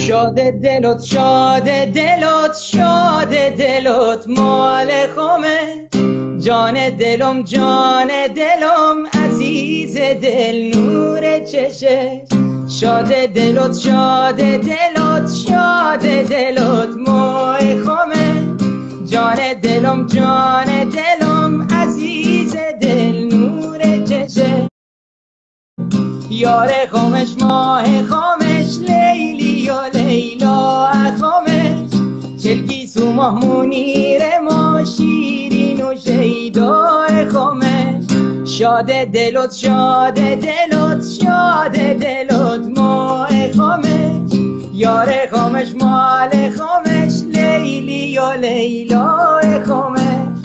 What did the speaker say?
شاد دلت شاد دلت شاد دلت مال خمه، جان دلم جان دلم عزیز دل نور چشه. شاد دلت شاد دلت شاد دلت مال خمه، جان دلم جان دلم عزیز دل نور چشه. یار خمش ماه خمش لیلی و لیلا خمش، چلگی سو ماه منیر ما شیرین و شیدای خمش. شاد دلت شاد دلت شاد دلت ماه خمش، یار خمش مال خمش لیلی و لیلا خمش.